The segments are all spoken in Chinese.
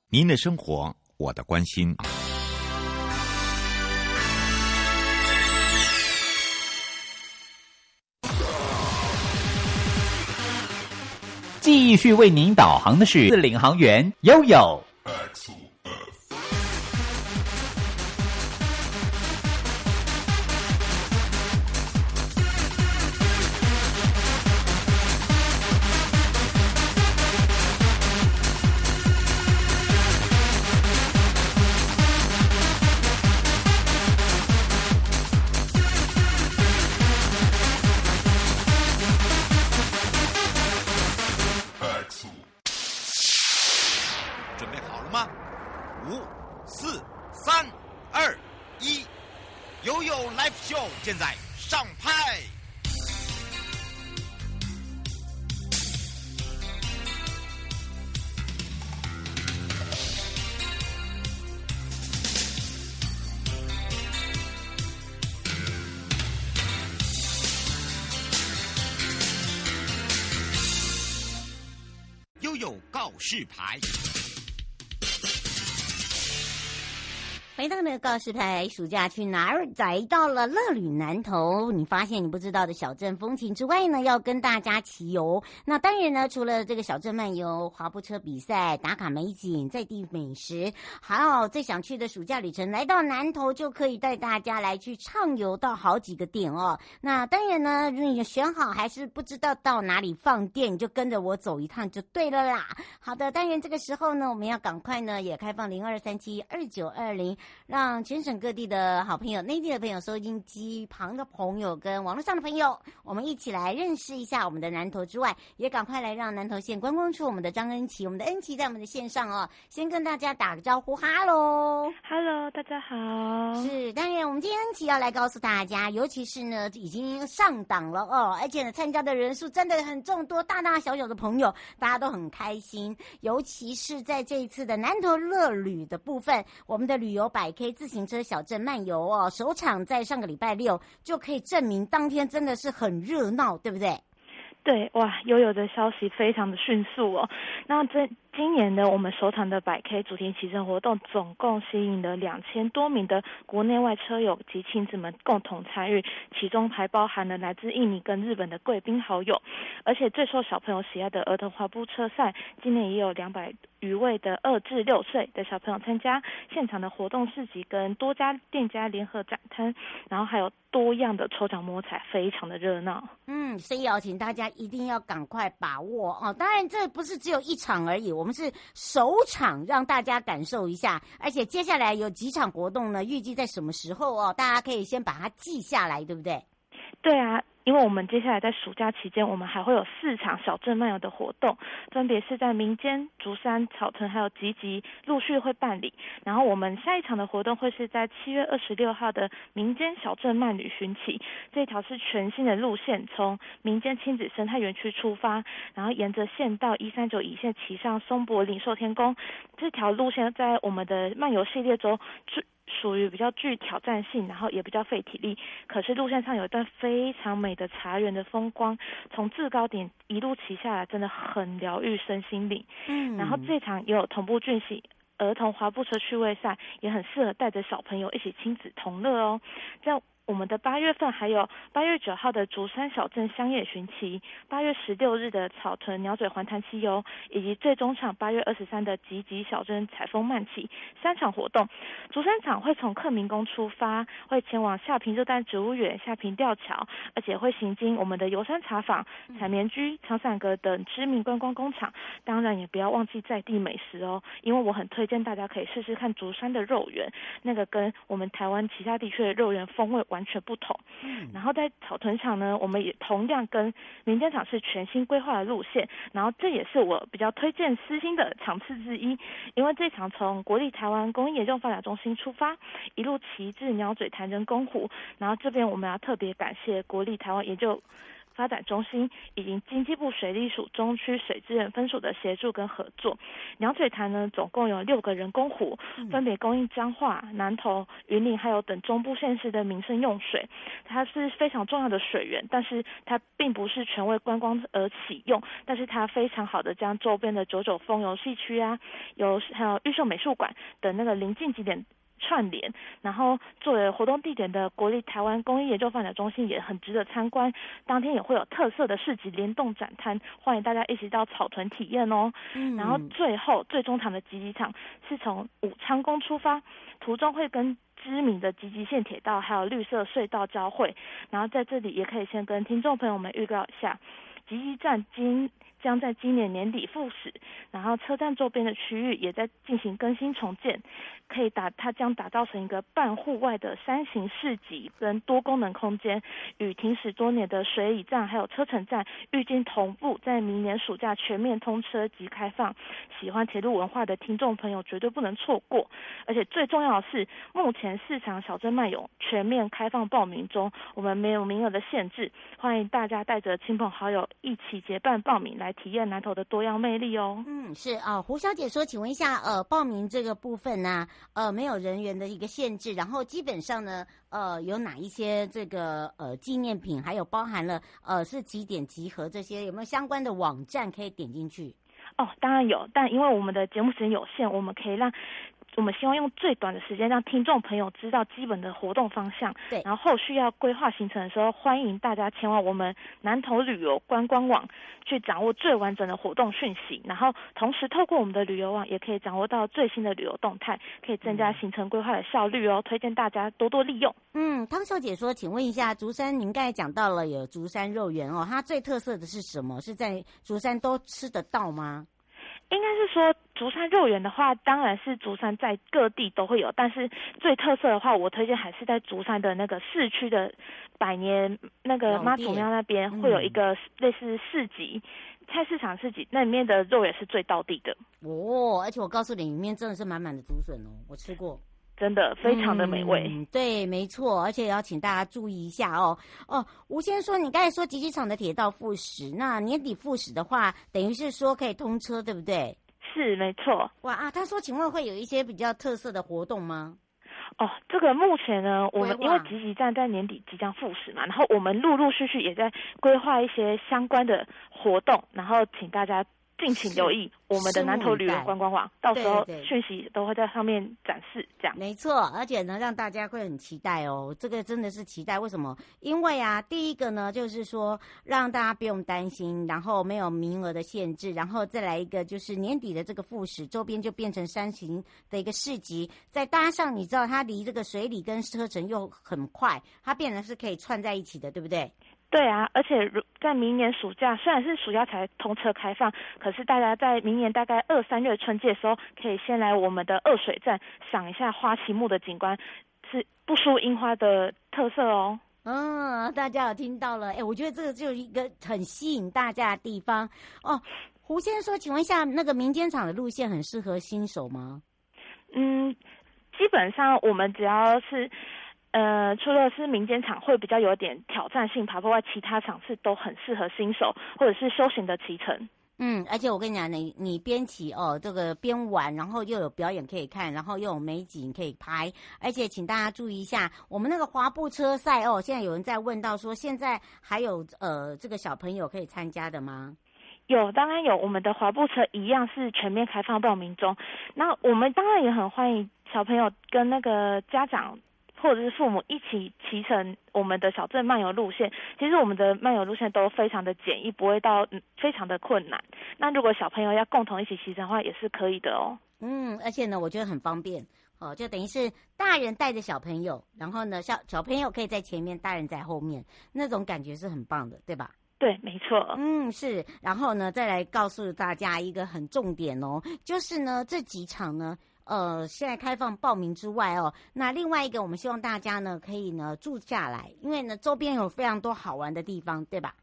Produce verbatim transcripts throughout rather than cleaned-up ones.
您的生活，我的关心。 继续为您导航的是领航员悠悠。 现在上拍。悠悠告示牌。 回到那个告示牌，暑假去哪儿？来到了乐旅南投，你发现你不知道的小镇风情之外呢，要跟大家骑游。那当然呢，除了这个小镇漫游、滑步车比赛、打卡美景、在地美食，还有最想去的暑假旅程，来到南投就可以带大家来去畅游到好几个点哦。那当然呢，如果你选好还是不知道到哪里放电，你就跟着我走一趟就对了啦。好的，当然这个时候呢，我们要赶快呢也开放零二三七二九二零。让全省各地的好朋友、内地的朋友、收音机旁的朋友跟网络上的朋友，我们一起来认识一下我们的南投之外，也赶快来让南投县观光处我们的张恩琪、我们的恩琪在我们的线上哦，先跟大家打个招呼，哈喽， 哈喽，大家好。 是，当然我们今天恩琪要来告诉大家，尤其是呢已经上档了哦，而且呢参加的人数真的很众多，大大小小的朋友，大家都很开心，尤其是在这一次的南投乐旅的部分，我们的旅游百K 自行车小镇漫游哦，首场在上个礼拜六就可以证明当天真的是很热闹，对不对？ 对，哇，悠悠的消息非常的迅速哦。那这今年呢，我们首场的百 K 主题骑乘活动，总共吸引了两千多名的国内外车友及亲子们共同参与，其中还包含了来自印尼跟日本的贵宾好友。而且最受小朋友喜爱的儿童滑步车赛，今年也有两百余位的二至六岁的小朋友参加，现场的活动市集跟多家店家联合展摊，然后还有多样的抽奖摸彩，非常的热闹。 嗯，所以要请大家一定要赶快把握哦。当然，这不是只有一场而已，我们是首场让大家感受一下，而且接下来有几场活动呢？预计在什么时候哦？大家可以先把它记下来，对不对？ 对啊。因为我们接下来在暑假期间，我们还会有四场小镇漫游的活动，分别是在民间、竹山、草屯还有集集陆续会办理。然后我们下一场的活动会是在七月二十六号的民间小镇漫旅寻奇，这条是全新的路线，从民间亲子生态园区出发，然后沿着县道一三九乙线骑上松柏岭寿天宫。这条路线在我们的漫游系列中属于比较具挑战性，然后也比较费体力，可是路线上有一段非常美的茶园的风光，从制高点一路骑下来，真的很疗愈身心灵。嗯，然后这场也有同步进行儿童滑步车趣味赛，也很适合带着小朋友一起亲子同乐哦。这样我们的八月份还有八月九号的竹山小镇乡野寻奇，八月十六日的草屯鸟嘴环潭骑游，以及最终场八月二十三的集集小镇采风慢骑三场活动。竹山场会从克明宫出发，会前往下坪热带植物园、下坪吊桥，而且会行经我们的游山茶坊、采棉居、长伞阁等知名观光工厂。当然也不要忘记在地美食哦，因为我很推荐大家可以试试看竹山的肉圆，那个跟我们台湾其他地区的肉圆风味完全不同。嗯，然后在草屯场呢，我们也同样跟民间场是全新规划的路线，然后这也是我比较推荐私心的场次之一，因为这场从国立台湾工艺研究发展中心出发，一路骑至鸟嘴潭人工湖，然后这边我们要特别感谢国立台湾研究发展中心以及经济部水利署中区水资源分署的协助跟合作。鸟嘴潭呢，总共有六个人工湖，分别供应彰化、南投、云林还有等中部县市的民生用水。它是非常重要的水源，但是它并不是全为观光而启用，但是它非常好的将周边的九九风游戏区啊，有还有玉秀美术馆等那个邻近景点串联，然后作为活动地点的国立台湾工艺研究发展中心也很值得参观。当天也会有特色的市集联动展摊，欢迎大家一起到草屯体验哦。嗯、然后最后最终场的集集场是从武昌宫出发，途中会跟知名的集集线铁道还有绿色隧道交汇，然后在这里也可以先跟听众朋友们预告一下，集集站今将在今年年底复驶，然后车站周边的区域也在进行更新重建，可以打它将打造成一个半户外的山形市集跟多功能空间，与停驶多年的水里站还有车城站预计同步在明年暑假全面通车及开放，喜欢铁路文化的听众朋友绝对不能错过。而且最重要的是，目前四场小镇漫游全面开放报名中，我们没有名额的限制，欢迎大家带着亲朋好友一起结伴报名来体验南投的多样魅力哦。 嗯，是啊、呃，胡小姐说，请问一下，呃，报名这个部分呢、啊，呃，没有人员的一个限制，然后基本上呢，呃，有哪一些这个呃纪念品，还有包含了呃是几点集合这些，有没有相关的网站可以点进去？ 哦，当然有，但因为我们的节目时间有限，我们可以让。我们希望用最短的时间让听众朋友知道基本的活动方向，对，然后后续要规划行程的时候，欢迎大家前往我们南投旅游观光网去掌握最完整的活动讯息，然后同时透过我们的旅游网也可以掌握到最新的旅游动态，可以增加行程规划的效率哦，推荐大家多多利用。 嗯，汤小姐说，请问一下，竹山您刚才讲到了有竹山肉圆哦，它最特色的是什么？是在竹山都吃得到吗？ 应该是说竹山肉圆的话，当然是竹山在各地都会有，但是最特色的话，我推荐还是在竹山的那个市区的百年那个妈祖庙那边会有一个类似市集、嗯、菜市场市集，那里面的肉也是最道地的哦。而且我告诉你，里面真的是满满的竹笋哦，我吃过。 真的非常的美味、 嗯、对，没错，而且也要请大家注意一下哦。哦，吴先生说，你刚才说集集场的铁道复驶，那年底复驶的话，等于是说可以通车，对不对？ 是，没错。 哇啊，他说，请问会有一些比较特色的活动吗？ 哦，这个目前呢，我们因为集集站在年底即将复驶嘛，然后我们陆陆续续也在规划一些相关的活动，然后请大家敬请留意我们的南投旅游观光网，到时候讯息都会在上面展示，这样。 没错，而且呢，让大家会很期待哦。这个真的是期待，为什么？因为啊，第一个呢，就是说让大家不用担心，然后没有名额的限制，然后再来一个就是年底的这个复驶，周边就变成山形的一个市集，再搭上你知道它离这个水里跟车城又很快，它变成是可以串在一起的，对不对？ 对啊，而且在明年暑假，虽然是暑假才通车开放，可是大家在明年大概二三月春季的时候，可以先来我们的二水站赏一下花旗木的景观，是不输樱花的特色哦。 嗯，大家有听到了，哎，我觉得这个就是一个很吸引大家的地方哦。胡先生说，请问一下，那个民间场的路线很适合新手吗？ 嗯，基本上我们只要是。呃，除了是民间场会比较有点挑战性爬坡外，其他场次都很适合新手或者是休闲的骑乘。 嗯，而且我跟你讲，你你边骑哦，这个边玩，然后又有表演可以看，然后又有美景可以拍，而且请大家注意一下，我们那个滑步车赛哦，现在有人在问到说，现在还有呃这个小朋友可以参加的吗？ 有，当然有，我们的滑步车一样是全面开放报名中。那我们当然也很欢迎小朋友跟那个家长。或者是父母一起骑乘我们的小镇漫游路线，其实我们的漫游路线都非常的简易，不会到、嗯、非常的困难。那如果小朋友要共同一起骑乘的话，也是可以的哦。 嗯，而且呢，我觉得很方便哦，就等于是大人带着小朋友，然后呢，小小朋友可以在前面，大人在后面，那种感觉是很棒的，对吧？ 对，没错。 嗯，是。然后呢，再来告诉大家一个很重点哦，就是呢，这几场呢。呃，现在开放报名之外哦，那另外一个我们希望大家呢可以呢住下来，因为呢周边有非常多好玩的地方，对吧？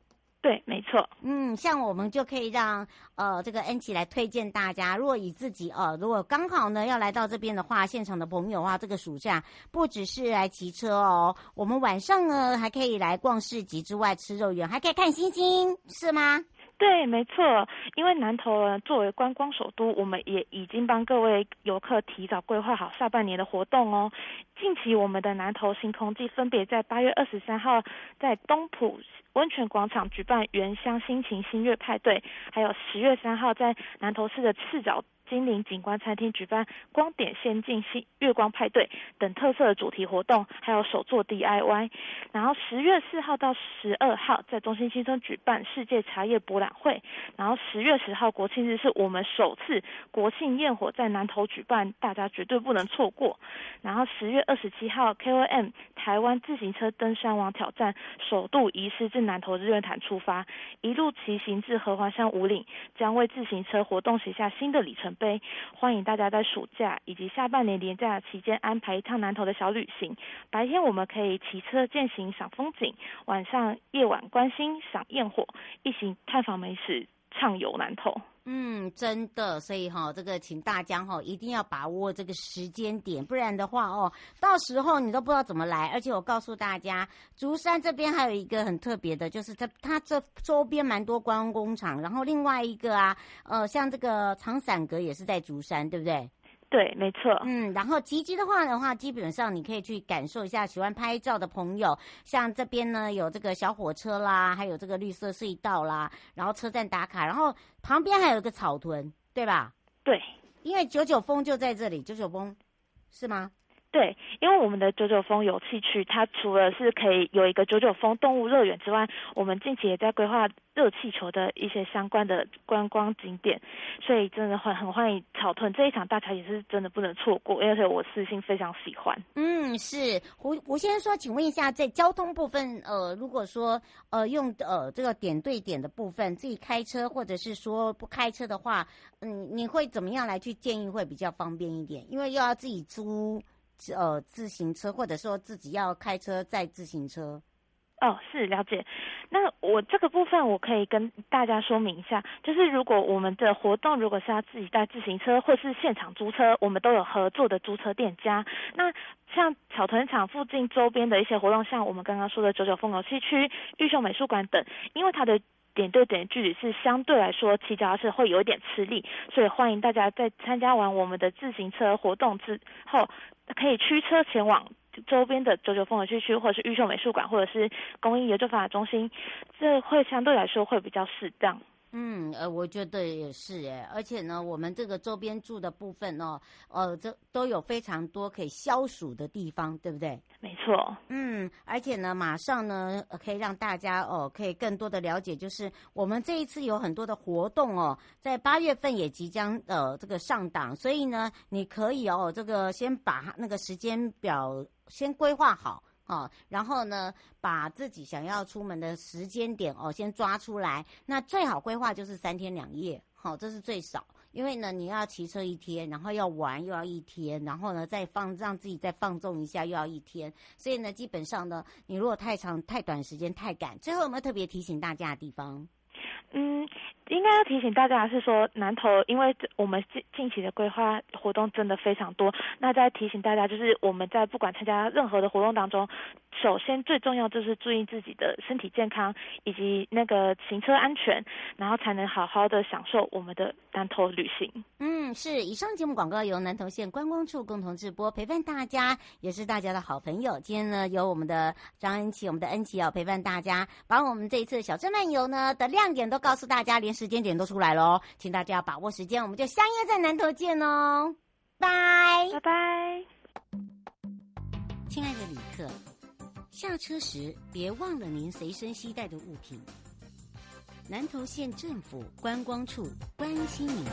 对，没错。 嗯，像我们就可以让呃这个恩琪来推荐大家，如果以自己呃如果刚好呢要来到这边的话，现场的朋友啊，这个暑假不只是来骑车哦，我们晚上呢还可以来逛市集之外吃肉圆，还可以看星星，是吗？ 对，没错，因为南投呢作为观光首都，我们也已经帮各位游客提早规划好下半年的活动哦。近期我们的南投星空季分别在八月二十三号在东埔温泉广场举办原乡心情新月派对，还有十月三号在南投市的赤脚精灵景观餐厅举办光点仙境新月光派对等特色的主题活动，还有手作 D I Y。 然后十月四号到十二号在中心新村举办世界茶叶博览会，然后十月十号国庆日是我们首次国庆焰火在南投举办，大家绝对不能错过。然后十月二十七号 K O M 台湾自行车登山王挑战首度移师至南投日月潭出发，一路骑行至合欢山五岭，将为自行车活动写下新的里程碑。欢迎大家在暑假以及下半年连假期间安排一趟南投的小旅行。白天我们可以骑车健行赏风景，晚上夜晚观星赏焰火，一行探访美食，畅游南投。 嗯，真的，所以哈、哦，这个请大家哈、哦、一定要把握这个时间点，不然的话哦，到时候你都不知道怎么来。而且我告诉大家，竹山这边还有一个很特别的，就是它它这周边蛮多观光工厂，然后另外一个啊，呃，像这个长伞阁也是在竹山，对不对？ 对，没错。 嗯，然后集集的话的话，基本上你可以去感受一下，喜欢拍照的朋友，像这边呢有这个小火车啦，还有这个绿色隧道啦，然后车站打卡，然后旁边还有一个草屯，对吧？ 对， 因为九九峰就在这里，九九峰是吗？ 对，因为我们的九九峰游憩区，它除了是可以有一个九九峰动物乐园之外，我们近期也在规划热气球的一些相关的观光景点，所以真的很很欢迎草屯这一场，大家也是真的不能错过，而且我私心非常喜欢。 嗯，是胡胡先生说，请问一下，在交通部分，呃，如果说呃用呃这个点对点的部分，自己开车或者是说不开车的话，嗯，你会怎么样来去建议会比较方便一点？因为又要自己租。呃，自行车，或者说自己要开车载自行车。 哦，是了解。那我这个部分我可以跟大家说明一下，就是如果我们的活动如果是要自己带自行车或是现场租车，我们都有合作的租车店家。那像草屯场附近周边的一些活动，像我们刚刚说的九九峰游憩区、玉秀美术馆等，因为它的点对点距离是相对来说骑脚踏车会有一点吃力，所以欢迎大家在参加完我们的自行车活动之后，可以驱车前往周边的九九峰游憩区，或者是玉秀美术馆，或者是公益研究发展中心，这会相对来说会比较适当。 嗯，呃，我觉得也是哎，而且呢，我们这个周边住的部分哦，呃，这都有非常多可以消暑的地方，对不对？ 没错。 嗯，而且呢，马上呢，呃、可以让大家哦，可以更多的了解，就是我们这一次有很多的活动哦，在八月份也即将呃这个上档，所以呢，你可以哦，这个先把那个时间表先规划好。哦，然后呢，把自己想要出门的时间点哦，先抓出来。那最好规划就是三天两夜，好、哦，这是最少。因为呢，你要骑车一天，然后要玩又要一天，然后呢再放让自己再放纵一下又要一天。所以呢，基本上呢，你如果太长、太短时间太赶，最后有没有特别提醒大家的地方？ 嗯，应该要提醒大家是说，南投因为我们近近期的规划活动真的非常多，那再提醒大家就是我们在不管参加任何的活动当中，首先最重要就是注意自己的身体健康以及那个行车安全，然后才能好好的享受我们的南投旅行。 嗯，是。以上节目广告由南投县观光处共同直播，陪伴大家也是大家的好朋友。今天呢，由我们的张恩琪、我们的恩琪哦陪伴大家，把我们这一次小镇漫游呢的亮点都告诉大家，连时间点都出来了，请大家要把握时间，我们就相约在南投见哦，拜拜拜。 亲爱的旅客，下车时别忘了您随身携带的物品。南投县政府观光处关心您。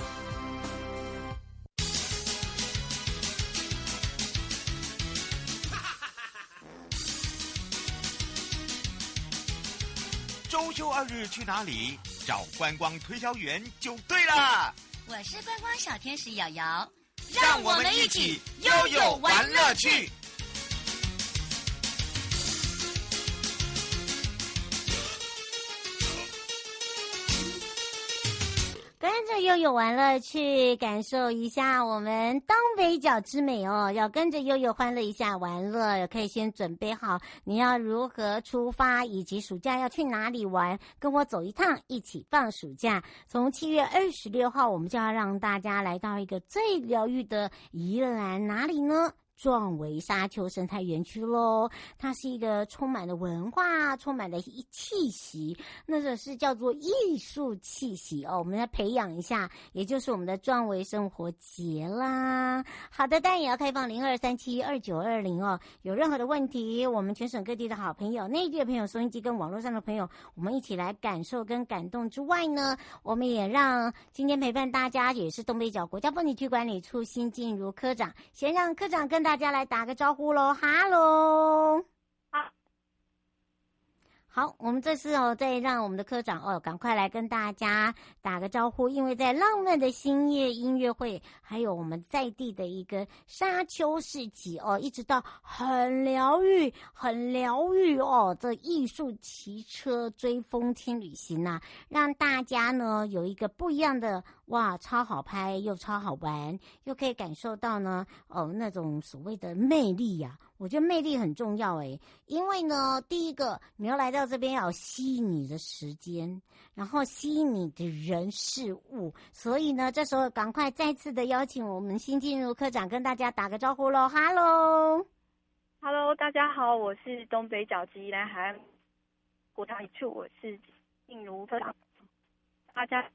周休二日去哪里？找观光推销员就对了。 我是观光小天使瑶瑶， 让我们一起悠悠玩乐趣。 着悠悠玩乐去感受一下我们东北角之美哦，要跟着悠悠欢乐一下玩乐，可以先准备好你要如何出发，以及暑假要去哪里玩，跟我走一趟，一起放暑假。从七月二十六号，我们就要让大家来到一个最疗愈的宜兰，哪里呢？壮围沙丘生态园区咯，它是一个充满了文化、充满了气息，那个是叫做艺术气息哦。我们来培养一下，也就是我们的壮围生活节啦。好的，当然也要开放零二三七二九二零哦。有任何的问题，我们全省各地的好朋友、内地的朋友、收音机跟网络上的朋友，我们一起来感受跟感动之外呢，我们也让今天陪伴大家也是东北角国家风景区管理处辛静茹科长，先让科长跟大家来打个招呼喽，哈喽。好，我们这次哦，再让我们的科长哦，赶快来跟大家打个招呼，因为在浪漫的星夜音乐会，还有我们在地的一个沙丘市集哦，一直到很疗愈、很疗愈哦，这艺术骑车追风轻旅行啊，让大家呢有一个不一样的哇，超好拍又超好玩，又可以感受到呢哦那种所谓的魅力呀、啊。我觉得魅力很重要诶，因为呢，第一个你要来到这边要吸引你的时间，然后吸引你的人事物，所以呢，这时候赶快再次的邀请我们辛静茹科长跟大家打个招呼喽，哈喽， 哈喽，大家好，我是东北角及宜兰海岸国家一处，我是静茹科长，大家，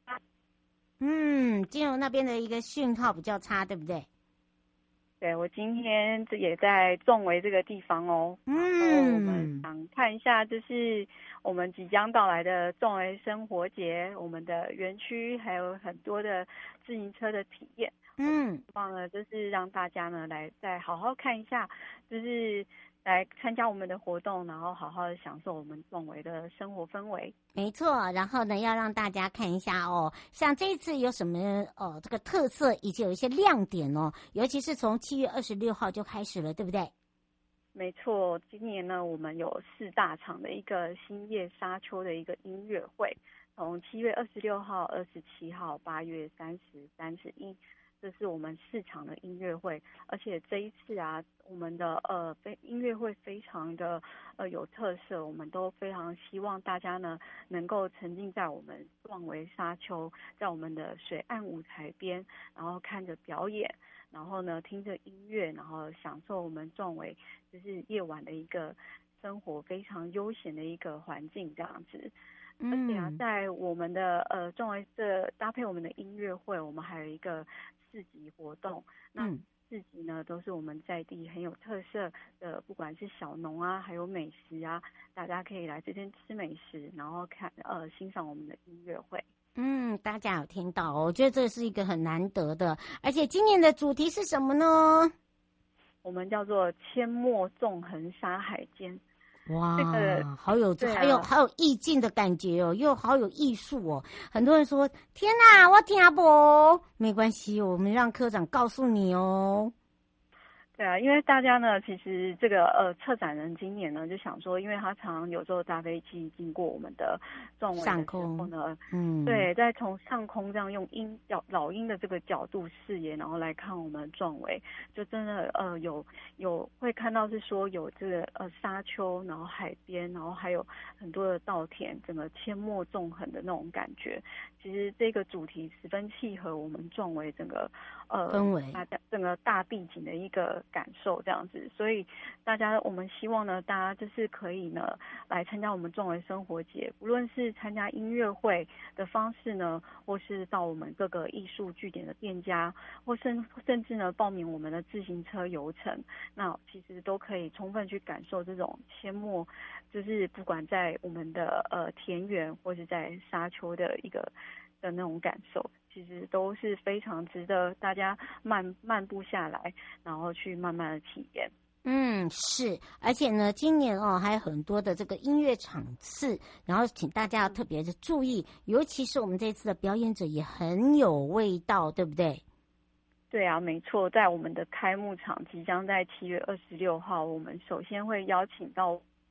嗯，静茹那边的一个讯号比较差，对不对？ 对，我今天这也在壮围这个地方哦。嗯，我们想看一下，就是我们即将到来的壮围生活节，我们的园区还有很多的自行车的体验。嗯，希望呢，就是让大家呢来再好好看一下，就是来参加我们的活动，然后好好的享受我们壮围的生活氛围。 没错，然后呢，要让大家看一下哦，像这一次有什么哦这个特色，以及有一些亮点哦，尤其是从七月二十六号就开始了，对不对？ 没错，今年呢，我们有四大场的一个星夜沙丘的一个音乐会，从七月二十六号、二十七号、八月三十、三十一。这是我们四场的音乐会，而且这一次啊，我们的呃非音乐会非常的呃有特色，我们都非常希望大家呢能够沉浸在我们壮围沙丘，在我们的水岸舞台边，然后看着表演，然后呢听着音乐，然后享受我们壮围就是夜晚的一个生活，非常悠闲的一个环境这样子。而且啊，在我们的呃壮围这搭配我们的音乐会，我们还有一个市集活动。那市集呢，都是我们在地很有特色的，不管是小农啊，还有美食啊，大家可以来这边吃美食，然后看呃欣赏我们的音乐会。 嗯，大家有听到哦？我觉得这是一个很难得的，而且今年的主题是什么呢？ 我们叫做阡陌纵横沙海间。 哇，这个好有， 啊、 还有好有意境的感觉哦，又好有艺术哦。很多人说：“天哪，我听不。”没关系，我们让科长告诉你哦。 对啊，因为大家呢，其实这个呃策展人今年呢就想说，因为他常常有时候搭飞机经过我们的壮围的时候呢，嗯，对，再从上空这样用鹰角老鹰的这个角度视野，然后来看我们的壮围，就真的呃有有会看到是说有这个呃沙丘，然后海边，然后还有很多的稻田，整个阡陌纵横的那种感觉。其实这个主题十分契合我们壮围整个呃氛围， 大家整个大地景的一个感受这样子，所以大家我们希望呢，大家就是可以呢来参加我们壮围生活节，无论是参加音乐会的方式呢，或是到我们各个艺术据点的店家，或甚甚至呢报名我们的自行车游程，那其实都可以充分去感受这种阡陌，就是不管在我们的呃田园或是在沙丘的一个的那种感受，其实都是非常值得大家漫漫步下来，然后去慢慢的体验。 嗯，是，而且呢，今年哦还有很多的这个音乐场次，然后请大家要特别的注意，尤其是我们这次的表演者也很有味道，对不对？ 对啊，没错，在我们的开幕场即将在七月二十六号，我们首先会邀请到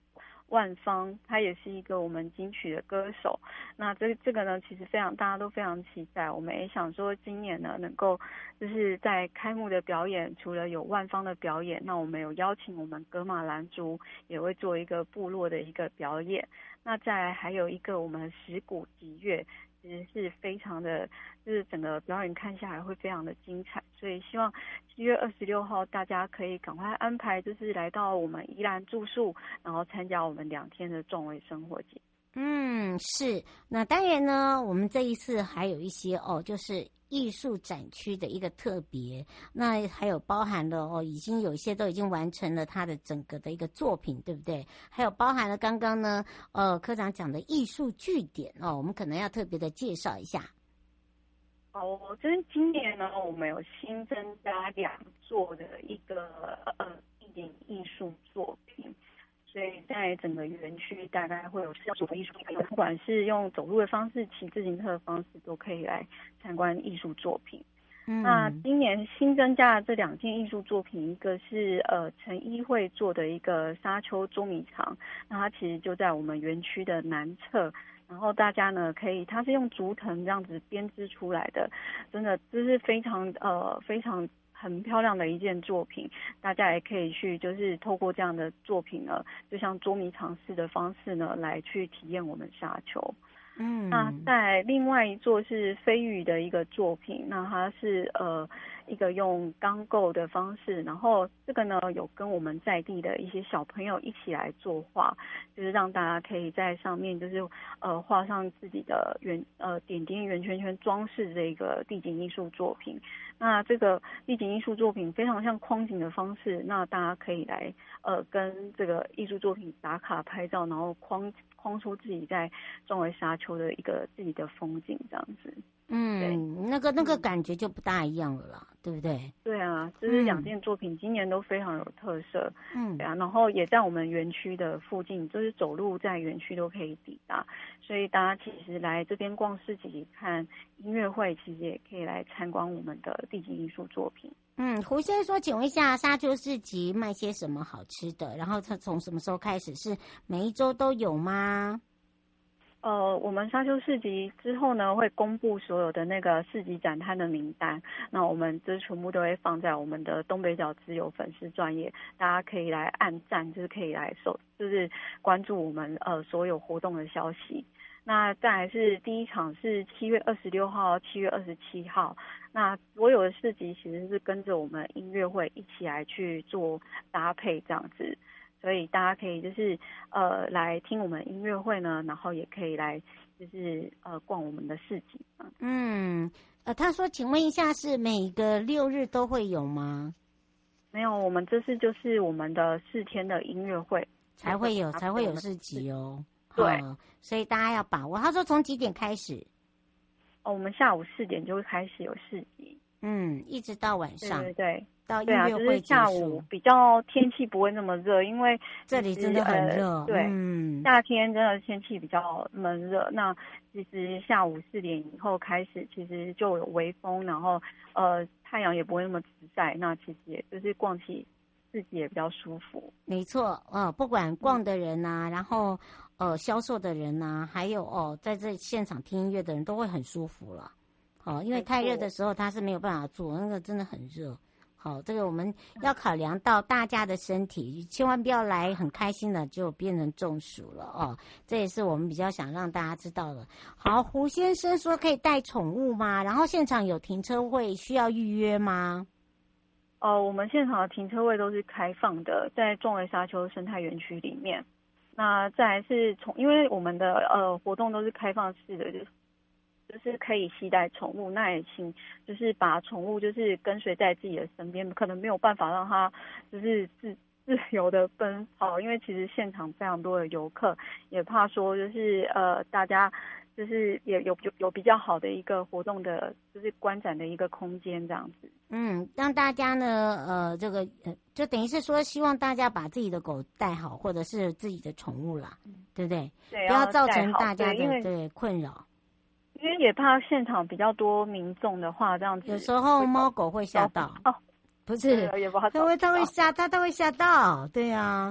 万芳，他也是一个我们金曲的歌手。那这这个呢，其实非常大家都非常期待。我们也想说，今年呢能够就是在开幕的表演，除了有万芳的表演，那我们有邀请我们噶玛兰族也会做一个部落的一个表演。那再来还有一个我们石鼓集乐。其实是非常的，就是整个表演看下来会非常的精彩，所以希望七月二十六号大家可以赶快安排，就是来到我们宜兰住宿，然后参加我们两天的壮维生活节。 嗯，是。那当然呢，我们这一次还有一些哦，就是艺术展区的一个特别，那还有包含了哦，已经有一些都已经完成了他的整个的一个作品，对不对？还有包含了刚刚呢，呃，科长讲的艺术据点哦，我们可能要特别的介绍一下。 哦，就是今年呢，我们有新增加两座的一个呃地景艺术作品。所以在整个园区大概会有四十个艺术品，不管是用走路的方式、骑自行车的方式，都可以来参观艺术作品。嗯，那今年新增加的这两件艺术作品，一个是呃陈一会做的一个沙丘捉迷藏，那它其实就在我们园区的南侧。然后大家呢可以，它是用竹藤这样子编织出来的，真的这是非常呃非常很漂亮的一件作品，大家也可以去就是透过这样的作品呢，就像捉迷藏式的方式呢来去体验我们沙丘。嗯，那在另外一座是飞鱼的一个作品，那它是呃一个用钢构的方式，然后这个呢有跟我们在地的一些小朋友一起来作画，就是让大家可以在上面就是呃画上自己的圆呃点点圆圈圈装饰这个地景艺术作品。那这个地景艺术作品非常像框景的方式，那大家可以来呃跟这个艺术作品打卡拍照，然后框框出自己在壮维沙丘的一个自己的风景这样子。 嗯，那个那个感觉就不大一样了啦，嗯、对不对？ 对啊，这是两件作品，今年都非常有特色。嗯，对啊，然后也在我们园区的附近，就是走路在园区都可以抵达，所以大家其实来这边逛市集、看音乐会，其实也可以来参观我们的地景艺术作品。 嗯，胡先生说，请问一下，沙丘市集卖些什么好吃的？然后它从什么时候开始？是每一周都有吗？ 呃，我们沙丘市集之后呢，会公布所有的那个市集展摊的名单。那我们这全部都会放在我们的东北角自由粉丝专页，大家可以来按赞，就是可以来收，就是关注我们呃所有活动的消息。那再来是第一场是七月二十六号、七月二十七号。那所有的市集其实是跟着我们音乐会一起来去做搭配这样子。所以大家可以就是呃来听我们音乐会呢，然后也可以来就是呃逛我们的市集。 嗯，呃，他说，请问一下，是每个六日都会有吗？ 没有，我们这次就是我们的四天的音乐会才会有才会有市集哦。 对、 哦，所以大家要把握。他说从几点开始？ 哦，我们下午四点就会开始有市集。 嗯，一直到晚上。 对对对。 到音乐会结束， 对啊，就是下午比较天气不会那么热，因为这里真的很热。 呃、对、 嗯， 夏天真的天气比较闷热。那其实下午四点以后开始，其实就有微风，然后呃太阳也不会那么直晒，那其实也就是逛起自己也比较舒服。 没错，呃，不管逛的人呐、啊，然后呃销售的人呐、啊，还有哦在这现场听音乐的人都会很舒服了。哦，因为太热的时候他是没有办法做，那个真的很热。好，这个我们要考量到大家的身体，千万不要来很开心的就变成中暑了哦。这也是我们比较想让大家知道的。好，胡先生说可以带宠物吗？然后现场有停车位，需要预约吗？ 哦、呃，我们现场的停车位都是开放的，在壮维沙丘生态园区里面。那再来是宠，因为我们的呃活动都是开放式的，就是。就是可以携带宠物，那也请就是把宠物就是跟随在自己的身边，可能没有办法让它就是自自由的奔跑，因为其实现场非常多的游客，也怕说就是呃大家就是也有有有比较好的一个活动的，就是观展的一个空间这样子。 嗯，让大家呢呃这个呃就等于是说希望大家把自己的狗带好，或者是自己的宠物啦，嗯、对不对？ 对， 不要造成大家的对, 对困扰。 因为也怕现场比较多民众的话，这样子有时候猫狗会吓到。 哦， 不是， 也不好它会它会吓它它会吓到，对啊，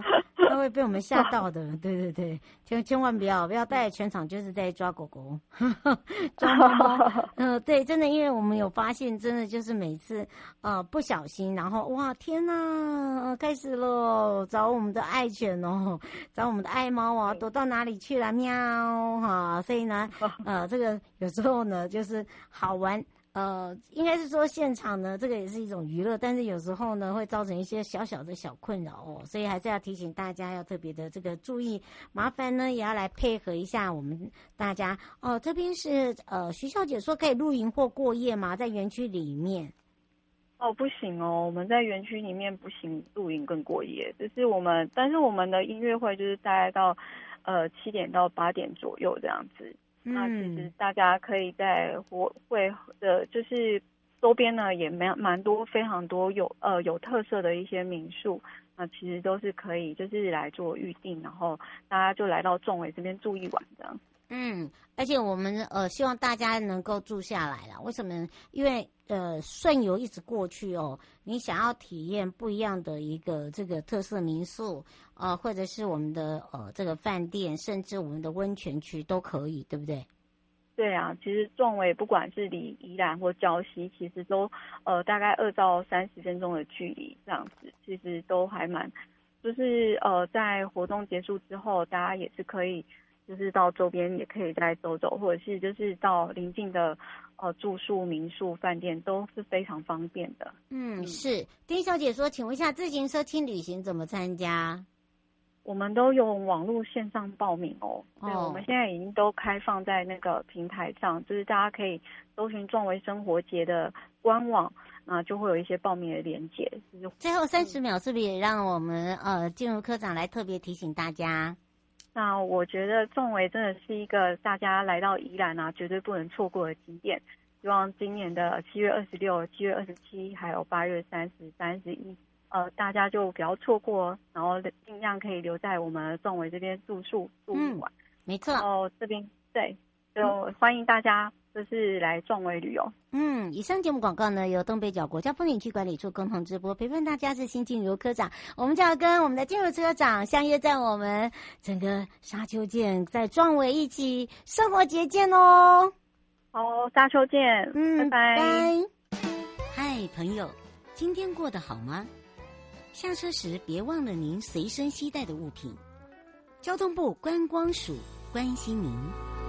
他会被我们吓到的。对对对，千千万不要不要带全场就是在抓狗狗，抓猫猫。嗯、呃，对，真的，因为我们有发现，真的就是每次呃不小心，然后哇天哪、呃，开始了，找我们的爱犬哦，找我们的爱猫啊，躲到哪里去了？喵哈，所以呢，呃，这个有时候呢就是好玩。呃，应该是说现场呢，这个也是一种娱乐，但是有时候呢会造成一些小小的小困扰哦，所以还是要提醒大家要特别的这个注意，麻烦呢也要来配合一下我们大家哦。这边是呃徐小姐说可以露营或过夜吗？在园区里面？ 哦，不行哦，我们在园区里面不行露营跟过夜，就是我们，但是我们的音乐会就是大概到呃七点到八点左右这样子。那其实大家可以在活会的，就是周边呢也蛮蛮多非常多有呃有特色的一些民宿，那其实都是可以就是来做预定，然后大家就来到仲伟这边住一晚这样。 嗯，而且我们呃希望大家能够住下来啦。为什么？因为呃顺游一直过去哦，你想要体验不一样的一个这个特色民宿，呃或者是我们的呃这个饭店，甚至我们的温泉区都可以，对不对？ 对啊，其实仲伟不管是离宜兰或礁溪，其实都呃大概二到三十分钟的距离这样子，其实都还蛮，就是呃在活动结束之后，大家也是可以。就是到周边也可以再走走，或者是就是到邻近的呃住宿、民宿、饭店都是非常方便的。 嗯，是。丁小姐说，请问一下，自行车轻旅行怎么参加？ 我们都用网络线上报名哦。对，我们现在已经都开放在那个平台上，就是大家可以搜寻仲维生活节的官网，那就会有一些报名的连结。 最后三十秒，是不是也让我们呃进入科长来特别提醒大家？ 那我觉得仲维真的是一个大家来到宜兰啊绝对不能错过的景点。希望今年的七月二十六、七月二十七，还有八月三十、三十一，呃，大家就不要错过，然后尽量可以留在我们仲维这边住宿住一晚。 嗯，没错。 然后这边对，就欢迎大家就是来仲维旅游。 嗯，以上节目广告呢由东北角国家风景区管理处共同直播，陪伴大家是新进如科长，我们就要跟我们的进入科长相约在我们整个沙丘见，在壮维一起生活节见哦。 好，沙丘见， 嗯， 拜拜。 拜。嗨，朋友，今天过得好吗？下车时别忘了您随身携带的物品。交通部观光署关心您。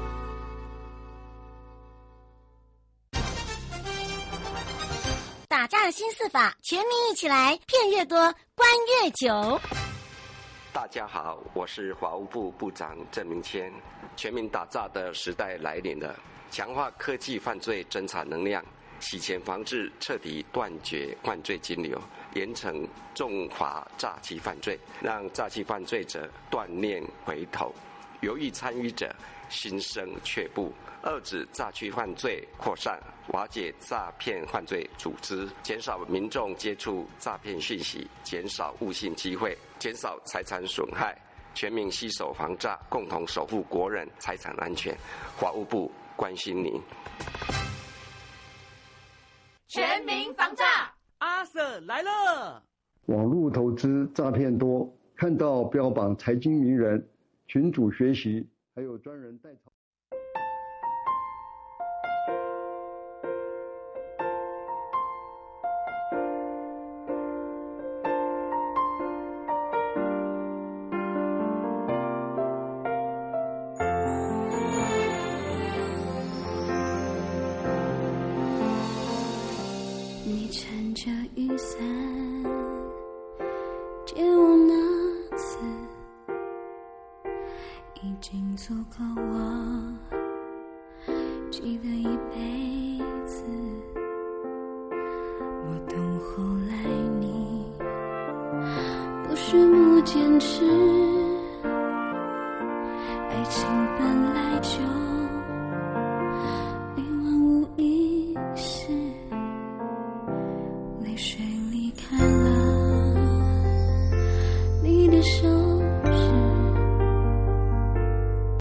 打仗新四法，全民一起来，骗越多，关越久。 大家好，我是法务部部长郑明谦。全民打诈的时代来临了，强化科技犯罪侦查能量，洗钱防治彻底断绝犯罪金流，严惩重罚诈欺犯罪，让诈欺犯罪者断念回头，犹豫参与者心生却步，遏止诈欺犯罪扩散，瓦解诈骗犯罪组织，减少民众接触诈骗讯息，减少误信机会，减少财产损害，全民携手防诈，共同守护国人财产安全。法务部关心您。 全民防诈， 阿 Sir 来了。 网络投资诈骗多，看到标榜财经名人，群组学习，还有专人代操。 你撑着雨伞借我那次，已经足够我记得一辈子。我懂后来你不是不坚持，